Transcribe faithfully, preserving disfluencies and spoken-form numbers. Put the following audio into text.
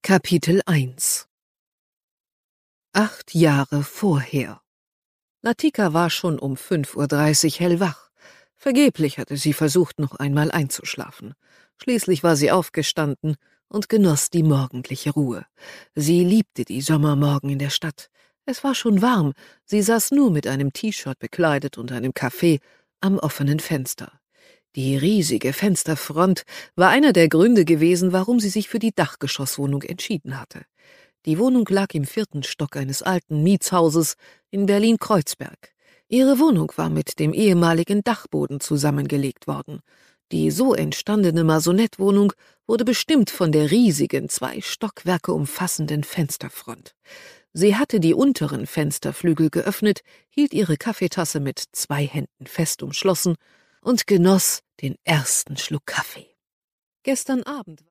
Kapitel eins. Acht Jahre vorher. Latika war schon um fünf Uhr dreißig hellwach. Vergeblich hatte sie versucht, noch einmal einzuschlafen. Schließlich war sie aufgestanden und genoss die morgendliche Ruhe. Sie liebte die Sommermorgen in der Stadt. Es war schon warm, sie saß nur mit einem T-Shirt bekleidet und einem Kaffee am offenen Fenster. Die riesige Fensterfront war einer der Gründe gewesen, warum sie sich für die Dachgeschosswohnung entschieden hatte. Die Wohnung lag im vierten Stock eines alten Mietshauses in Berlin-Kreuzberg. Ihre Wohnung war mit dem ehemaligen Dachboden zusammengelegt worden. Die so entstandene Masonettwohnung wurde bestimmt von der riesigen, zwei Stockwerke umfassenden Fensterfront. Sie hatte die unteren Fensterflügel geöffnet, hielt ihre Kaffeetasse mit zwei Händen fest umschlossen und genoss den ersten Schluck Kaffee. Gestern Abend